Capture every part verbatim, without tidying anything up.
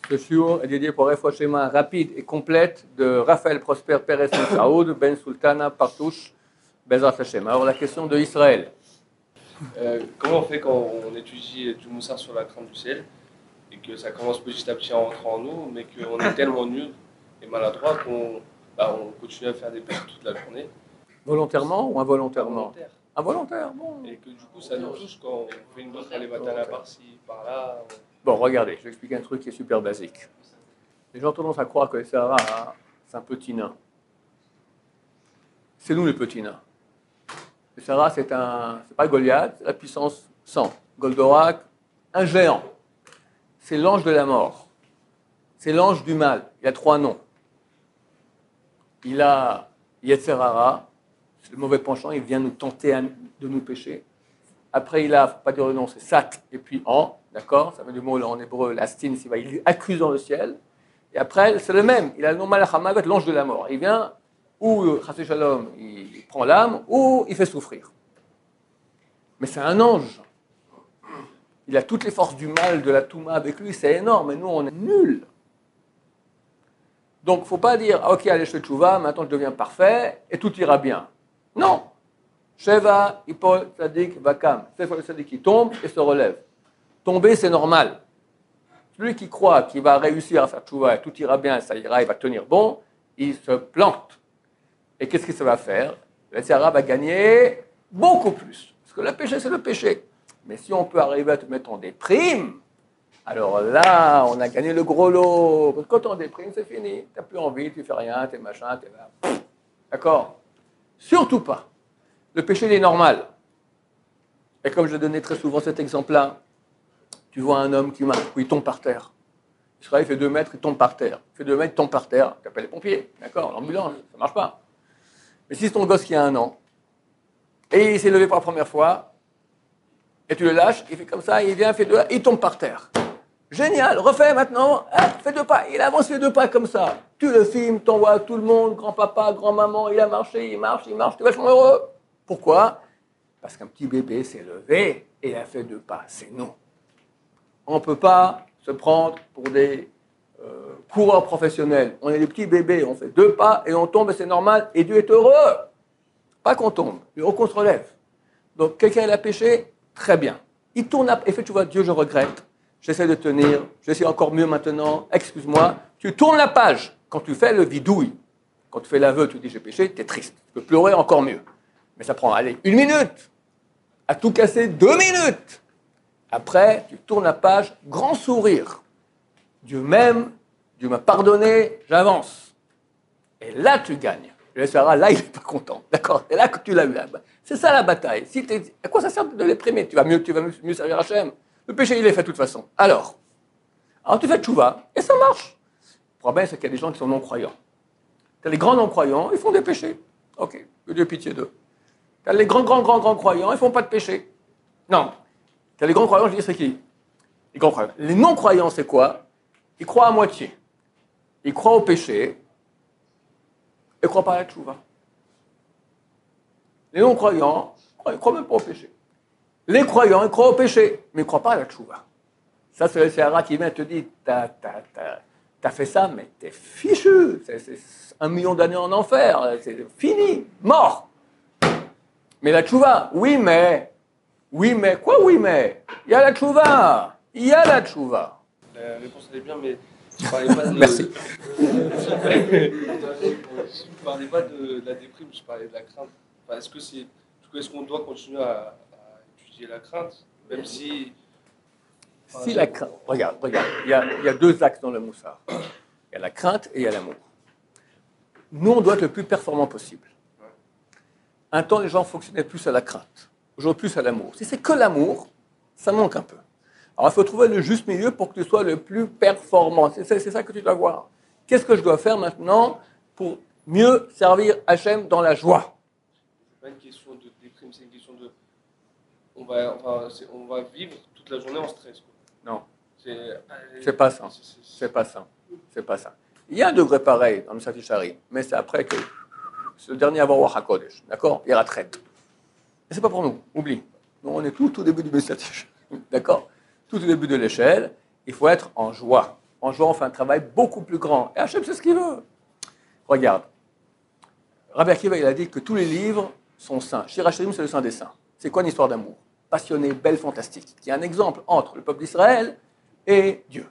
Ce shiur est dédié pour Refoua Shlema rapide et complète de Raphaël Prosper Pérez Saoud, Ben Sultana Partouche, Bezrat Hashem. Alors la question de Israël. Euh, comment on fait quand on étudie du Moussar sur la crainte du ciel et que ça commence petit à petit à rentrer en nous, mais qu'on est tellement nul et maladroit qu'on bah, on continue à faire des pertes toute la journée. Volontairement ou involontairement? Involontaire. Involontaire, bon. Et que du coup ça nous touche quand on fait une autre alévatana par-ci, par-là. On... Bon, regardez, je vais expliquer un truc qui est super basique. Les gens ont tendance à croire que les Sahara, hein, c'est un petit nain. C'est nous les petits nains. Le Sahara, c'est un, c'est pas Goliath, c'est la puissance cent. Goldorak, un géant. C'est l'ange de la mort. C'est l'ange du mal. Il a trois noms. Il a Yetzerara, c'est le mauvais penchant, il vient nous tenter à, de nous pécher. Après, il a, faut pas dire le nom, c'est Sat, et puis An, d'accord? Ça veut dire du mot en hébreu, l'astin, il accuse dans le ciel. Et après, c'est le même. Il a le nom Malachamagot, l'ange de la mort. Il vient, ou Chassé Shalom, il prend l'âme, ou il fait souffrir. Mais c'est un ange. Il a toutes les forces du mal, de la Touma avec lui, c'est énorme, et nous, on est nuls. Donc, il ne faut pas dire, ah, ok, allez, je fais tchouva, maintenant je deviens parfait, et tout ira bien. Non. Sheva, Ipol, Tzadik, Vakam. C'est le Tzadik qui tombe et se relève. Tomber, c'est normal. Celui qui croit qu'il va réussir à faire tchouva et tout ira bien, ça ira, il va tenir bon, il se plante. Et qu'est-ce que ça va faire? Le Sahara va gagner beaucoup plus. Parce que le péché, c'est le péché. Mais si on peut arriver à te mettre en déprime, alors là, on a gagné le gros lot. Parce que quand on déprime, c'est fini. Tu n'as plus envie, tu ne fais rien, tu es machin, tu es là. D'accord? Surtout pas. Le péché, il est normal. Et comme je donnais très souvent cet exemple-là, tu vois un homme qui marche, où il tombe par terre. Israël fait deux mètres, il tombe par terre. Il fait deux mètres, il tombe par terre. Tu appelles les pompiers, d'accord? L'ambulance, ça ne marche pas. Mais si c'est ton gosse qui a un an, et il s'est levé pour la première fois, et tu le lâches, il fait comme ça, il vient, fait deux, il tombe par terre. Génial, refais maintenant, hein, fais deux pas. Il avance, fait deux pas comme ça. Tu le filmes, t'envoies à tout le monde, grand-papa, grand-maman, il a marché, il marche, il marche, tu es vachement heureux. Pourquoi? Parce qu'un petit bébé s'est levé et il a fait deux pas. C'est nous. On ne peut pas se prendre pour des euh, coureurs professionnels. On est des petits bébés, on fait deux pas et on tombe et c'est normal et Dieu est heureux. Pas qu'on tombe, mais qu'on se relève. Donc quelqu'un il a péché, très bien. Il tourne et fait, tu vois, Dieu, je regrette. J'essaie de tenir, j'essaie encore mieux maintenant, excuse-moi. Tu tournes la page. Quand tu fais le vidouille, quand tu fais l'aveu, tu dis j'ai péché, tu es triste. Tu peux pleurer encore mieux. Mais ça prend, allez, une minute. À tout casser, deux minutes. Après, tu tournes la page, grand sourire. Dieu m'aime, Dieu m'a pardonné, j'avance. Et là, tu gagnes. Le Sahara, là, il n'est pas content. D'accord? C'est là que tu l'as eu. C'est ça la bataille. Si à quoi ça sert de l'éprimer? Tu vas mieux, tu vas mieux servir Hachem. Le péché, il est fait de toute façon. Alors, alors tu fais tchouva, et ça marche. Le problème, c'est qu'il y a des gens qui sont non-croyants. Tu as les grands non-croyants, ils font des péchés. Ok, que Dieu ait pitié d'eux. Tu as les grands, grands, grands, grands croyants, ils ne font pas de péché. Non. Tu as les grands croyants, je dis, c'est qui? Les grands croyants. Les non-croyants, c'est quoi? Ils croient à moitié. Ils croient au péché, et ils ne croient pas à la tchouva. Les non-croyants, ils ne croient même pas au péché. Les croyants, ils croient au péché, mais ils ne croient pas à la tchouva. Ça, c'est le Sahara qui vient et te dit, t'as, t'as, t'as, t'as fait ça, mais t'es fichu. C'est, c'est un million d'années en enfer. C'est fini, mort. Mais la tchouva, oui, mais... Oui, mais... Quoi, oui, mais... Il y a la tchouva. Il y a la tchouva. La réponse, elle est bien, mais je ne parlais pas de... Merci. Je ne parlais pas de, de la déprime, je parlais de la crainte. Enfin, est-ce que c'est... Est-ce qu'on doit continuer à, à étudier la crainte, même si... Enfin, si la crainte... Regarde, regarde. Il y, a, il y a deux axes dans le moussard. Il y a la crainte et il y a l'amour. Nous, on doit être le plus performant possible. Un temps, les gens fonctionnaient plus à la crainte. Aujourd'hui, plus à l'amour. Si c'est que l'amour, ça manque un peu. Alors, il faut trouver le juste milieu pour que tu sois le plus performant. C'est, c'est, c'est ça que tu dois voir. Qu'est-ce que je dois faire maintenant pour mieux servir Hachem dans la joie? C'est pas une question de déprime, c'est une question de... On va, enfin, c'est, on va vivre toute la journée en stress. Quoi. Non. C'est, c'est pas ça. C'est, c'est, c'est pas ça. C'est pas ça. Il y a un degré pareil dans le Safichari, mais c'est après que... C'est le dernier avant Ruach HaKodesh, d'accord? Il retraite. Mais c'est pas pour nous, oublie. Nous, on est tout au début du Messiah, d'accord? Tout au début de l'échelle, il faut être en joie. En juin, on fait un travail beaucoup plus grand. Et Hachem, c'est ce qu'il veut. Regarde. Rabbi Akiva, il a dit que tous les livres sont saints. Shir Hashirim, c'est le saint des saints. C'est quoi une histoire d'amour? Passionnée, belle, fantastique. Il y a un exemple entre le peuple d'Israël et Dieu.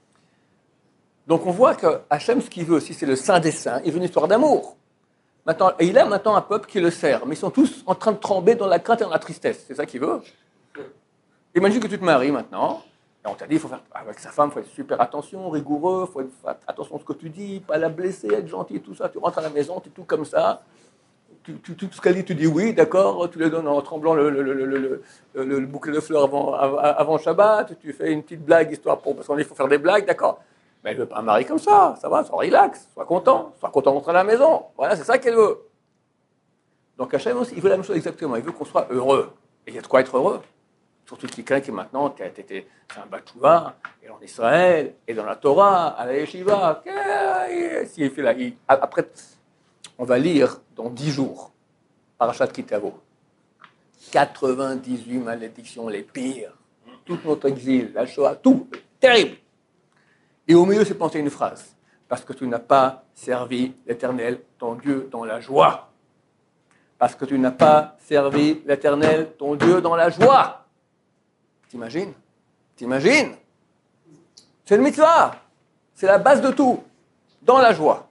Donc on voit que Hachem, ce qu'il veut, si c'est le saint des saints, il veut une histoire d'amour. Maintenant, et il a maintenant un peuple qui le sert, mais ils sont tous en train de trembler dans la crainte et dans la tristesse. C'est ça qu'il veut. Imagine que tu te maries maintenant, et on t'a dit, il faut faire avec sa femme, il faut être super attention, rigoureux, il faut faire attention à ce que tu dis, pas la blesser, être gentil, tout ça. Tu rentres à la maison, tu es tout comme ça. Tu, tu, tout ce qu'elle dit, tu dis oui, d'accord, tu lui donnes en tremblant le, le, le, le, le, le, le bouquet de fleurs avant, avant Shabbat, tu fais une petite blague, histoire pour, parce qu'on dit qu'il faut faire des blagues, d'accord. Mais elle ne veut pas un mari comme ça, ça va, sois relax, sois content, sois content d'entrer à la maison. Voilà, c'est ça qu'elle veut. Donc Hachem aussi, il veut la même chose exactement, il veut qu'on soit heureux. Et il y a de quoi être heureux. Surtout quelqu'un qui maintenant, qui a été un Batchouva, et en Israël, et dans la Torah, à la Yeshiva, s'il fait là, il, après, on va lire dans dix jours, Parashat Kitavo, quatre-vingt-dix-huit malédictions, les pires, tout notre exil, la Shoah, tout, terrible. Et au milieu, c'est penser une phrase. Parce que tu n'as pas servi l'Éternel, ton Dieu, dans la joie. Parce que tu n'as pas servi l'Éternel, ton Dieu, dans la joie. T'imagines? T'imagines? C'est le mitzvah. C'est la base de tout. Dans la joie.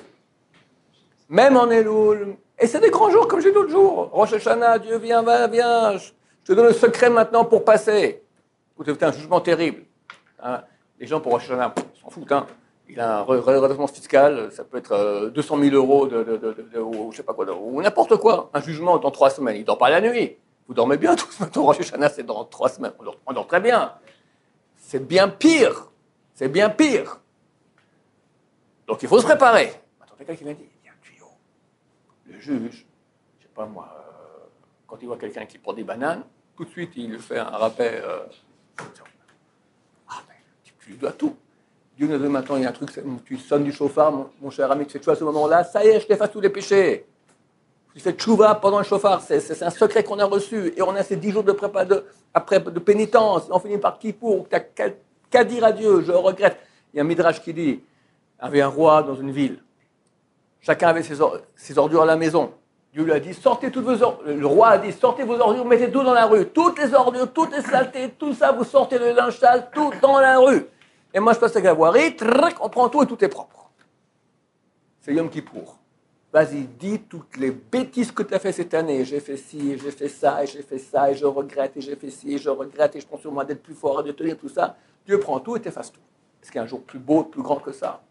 Même en Elul. Et c'est des grands jours, comme j'ai dit l'autre jour. Rosh Hashanah, Dieu, viens, va, viens. Je te donne le secret maintenant pour passer. C'est un jugement terrible. Hein? Les gens pour Rosh Hashanah, s'en foutent. Hein. Il a un redressement fiscal, ça peut être deux cent mille euros de, de, de, de, de, ou je sais pas quoi, de, ou n'importe quoi. Un jugement dans trois semaines. Il ne dort pas la nuit. Vous dormez bien tous. Maintenant, Rosh Hashanah, c'est dans trois semaines. On dort, on dort très bien. C'est bien pire. C'est bien pire. Donc il faut se préparer. Attends, quelqu'un qui m'a dit, il y a un tuyau. Le juge, je sais pas moi, euh, quand il voit quelqu'un qui prend des bananes, tout de suite, il lui fait un rappel. Euh, Tu lui dois tout. Dieu nous dit maintenant, il y a un truc, tu sonnes du chauffard, mon, mon cher ami, tu fais tchouva à ce moment-là, ça y est, je t'efface tous les péchés. Tu fais tchouva pendant le chauffard, c'est, c'est, c'est un secret qu'on a reçu, et on a ces dix jours de, prépa, de, après, de pénitence, et on finit par Kippour, tu n'as qu'à, qu'à dire à Dieu, je regrette. Il y a un midrash qui dit, il y avait un roi dans une ville, chacun avait ses, or, ses ordures à la maison. Dieu lui a dit, sortez toutes vos ordures. Le roi a dit, sortez vos ordures, mettez tout dans la rue. Toutes les ordures, toutes les saletés, tout ça, vous sortez le linge sale, tout dans la rue. Et moi, je passe avec la voirie, on prend tout et tout est propre. C'est Yom Kippour. Vas-y, dis toutes les bêtises que tu as fait cette année. J'ai fait ci, j'ai fait ça, et j'ai fait ça, et je regrette, et j'ai fait ci, et je regrette, et je prends sur moi d'être plus fort, et de tenir tout ça. Dieu prend tout et t'efface tout. Est-ce qu'il y a un jour plus beau, plus grand que ça?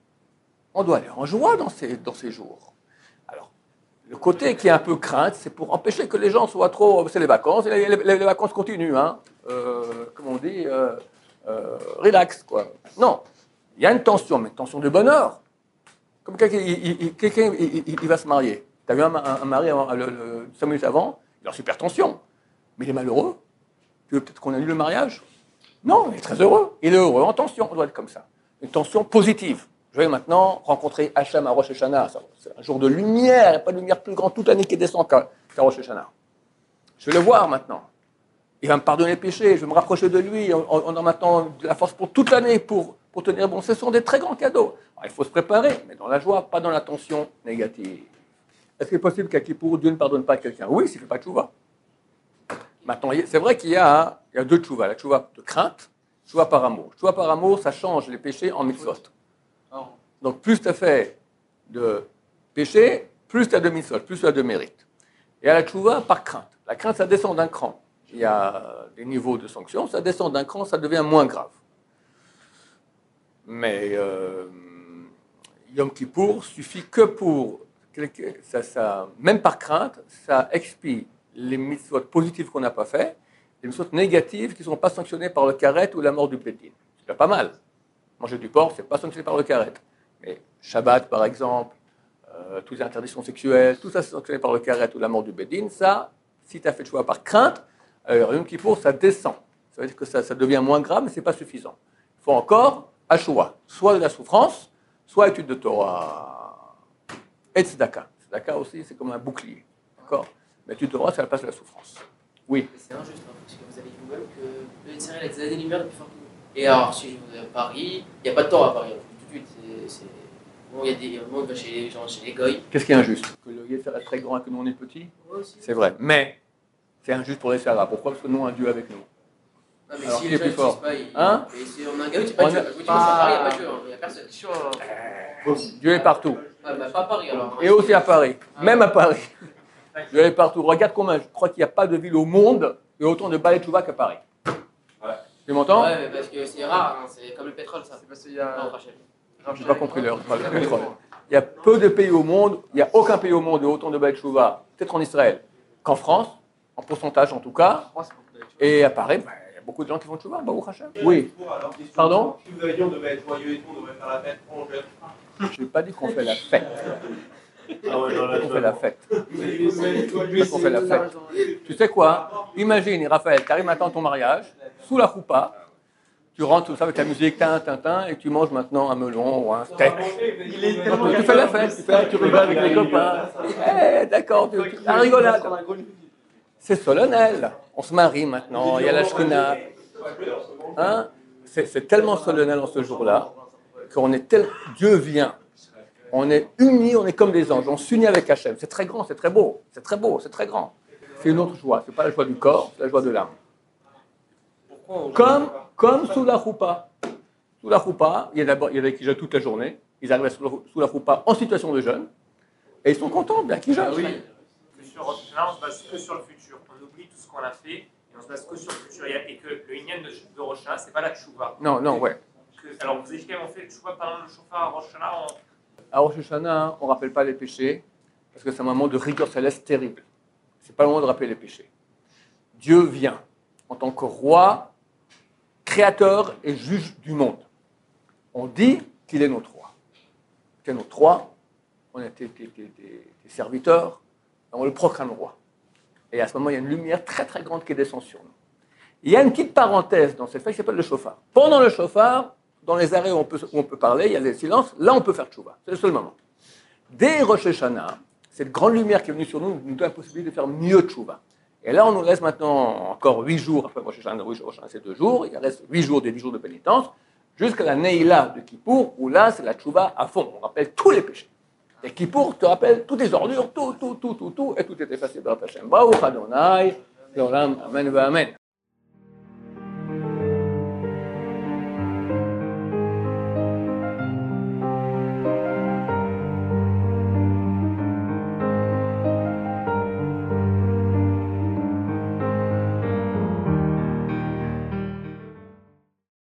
On doit aller en joie dans ces, dans ces jours. Alors, le côté qui est un peu crainte, c'est pour empêcher que les gens soient trop... C'est les vacances, et les, les, les vacances continuent, hein. Euh, comme on dit... Euh, Euh, relax, quoi. Non, il y a une tension, mais une tension de bonheur. Comme quelqu'un il, il, quelqu'un, il, il, il va se marier. Tu as vu un, un, un mari avant, le, le, cinq minutes avant, il est en super tension. Mais il est malheureux. Tu veux peut-être qu'on annule le mariage? Non, il est très heureux. Il est heureux, en tension. On doit être comme ça. Une tension positive. Je vais maintenant rencontrer Hachem à Rosh Hashanah. C'est un jour de lumière. Il n'y a pas de lumière plus grande toute l'année qui descend qu'à Rosh Hashanah. Je vais le voir maintenant. Il va me pardonner le péché, je vais me rapprocher de lui, on, on a maintenant de la force pour toute l'année pour, pour tenir bon. Ce sont des très grands cadeaux. Alors, il faut se préparer, mais dans la joie, pas dans la tension négative. Est-ce qu'il est possible qu'à Kippour, Dieu ne pardonne pas à quelqu'un? Oui, s'il ne fait pas de tchouva. Maintenant, c'est vrai qu'il y a, il y a deux tchouva. La tchouva de crainte, tchouva par amour. Tchouva par amour, ça change les péchés en mitzvot. Donc, plus tu as fait de péché, plus tu as de mitzvot, plus tu as de mérite. Et à la tchouva par crainte. La crainte, ça descend d'un cran. Il y a des niveaux de sanctions, ça descend d'un cran, ça devient moins grave. Mais euh, Yom Kippour suffit que pour, ça, ça, même par crainte, ça expie les mitzvot positives qu'on n'a pas fait, les mitzvot négatives qui ne sont pas sanctionnées par le karet ou la mort du bédine. C'est pas mal. Manger du porc, c'est pas sanctionné par le karet. Mais Shabbat, par exemple, euh, toutes les interdictions sexuelles, tout ça c'est sanctionné par le karet ou la mort du bédine. Ça, si tu as fait le choix par crainte, alors, Yom Kippour, ça descend. Ça veut dire que ça, ça devient moins grave, mais ce n'est pas suffisant. Il faut encore Hashoua, soit de la souffrance, soit étude de Torah. Et tzedaka. Tzedaka aussi, c'est comme un bouclier. D'accord? Mais étude de Torah, c'est la place de la souffrance. Oui. C'est injuste, hein, parce que vous avez dit vous-même que le Yitzhak a des années-lumière de plus fort que nous. Et alors, si je vais à Paris, il n'y a pas de temps à Paris, tout de suite. C'est, c'est... Bon, il y a des moments où va chez les gens, chez les goy. Qu'est-ce qui est injuste? Que le Yetzer est très grand et que nous on est petit? C'est vrai. Mais c'est injuste pour les Sarah. Pourquoi? Parce que nous, un Dieu avec nous. Non, mais Alors, si qui les est gens plus fort? n'utilisent pas, ils... Hein? Mais si on a un gars, tu pas On Dieu. a- Tu vas à Paris, il n'y a pas Dieu, il n'y a personne. Dieu est partout. Ah, bah, pas à Paris alors. Et aussi à Paris. Même à Paris. Dieu est partout. Regarde combien. Je crois qu'il n'y a pas de ville au monde et autant de balais Tchouva qu'à Paris. Tu m'entends? Ouais, mais parce que c'est rare, hein, c'est comme le pétrole, ça. C'est parce qu'il y a. Non, Rachel. Je n'ai pas compris l'heure. Le pétrole. Il y a peu de pays au monde, il n'y a aucun pays au monde et autant de balais Tchouva, peut-être en Israël, qu'en France, en pourcentage en tout cas. Et à Paris, bah, il y a beaucoup de gens qui font Tchouva. Baruch Hashem. Oui. Pardon? Si vous avez dit on devait être joyeux et tout, on devait faire la fête, on le fait. Je n'ai pas dit qu'on fait la fête. Ah ouais, non, là, On fait la fête. Lui, On fait la fête. Tu sais quoi? Imagine, Raphaël, tu arrives maintenant à ton mariage, sous la choupa, tu rentres tout ça avec la musique, tin, tin, tin, et tu manges maintenant un melon ou un steak. Tu, tu fais la fête, tu, fais, tu rigoles avec les copains. Eh, d'accord, tu, tu, la rigolade. C'est solennel. On se marie maintenant, il y a la shrina. Hein? C'est, c'est tellement solennel en ce jour-là qu'on est tel... Dieu vient. On est unis, on est comme des anges. On s'unit avec Hachem. C'est très grand, c'est très beau. C'est très beau, c'est très grand. C'est une autre joie. Ce n'est pas la joie du corps, c'est la joie de l'âme. Comme, comme sous la choupa. Sous la choupa, il y a d'abord, il y en a qui jeûnent toute la journée. Ils arrivent sous la, sous la choupa en situation de jeûne. Et ils sont contents, bien qu'ils jeûnent. Oui. Sur Rosh Hashanah, on se base que sur le futur. On oublie tout ce qu'on a fait et on se base que sur le futur. Et que le Inyan de, de Rosh Hashanah, ce n'est pas la tchouva. Non, non, ouais. Que, alors, vous avez quand même fait tchouva pendant le chauffard à Rosh Hashanah on... À Rosh Hashanah, on ne rappelle pas les péchés parce que c'est un moment de rigueur céleste terrible. Ce n'est pas le moment de rappeler les péchés. Dieu vient en tant que roi, créateur et juge du monde. On dit qu'il est notre roi. C'est notre roi, on est des, des, des, des serviteurs, on le proclame roi. Et à ce moment, il y a une lumière très très grande qui descend sur nous. Il y a une petite parenthèse dans cette fête qui s'appelle le chauffard. Pendant le chauffard, dans les arrêts où on, peut, où on peut parler, il y a des silences, là on peut faire tchouva. C'est le seul moment. Dès Rosh Hashanah, cette grande lumière qui est venue sur nous nous donne la possibilité de faire mieux tchouva. Et là on nous laisse maintenant encore huit jours, après Rosh Hashanah, Rosh Hashanah c'est deux jours, il reste huit jours des dix jours de pénitence, jusqu'à la Neila de Kippour, où là c'est la tchouva à fond, on rappelle tous les péchés. Et Kippour te rappelle toutes les ordures, tout, tout, tout, tout, tout, et tout est effacé par Hashem. Baruch Adonai, L'olam, Amen, Amen.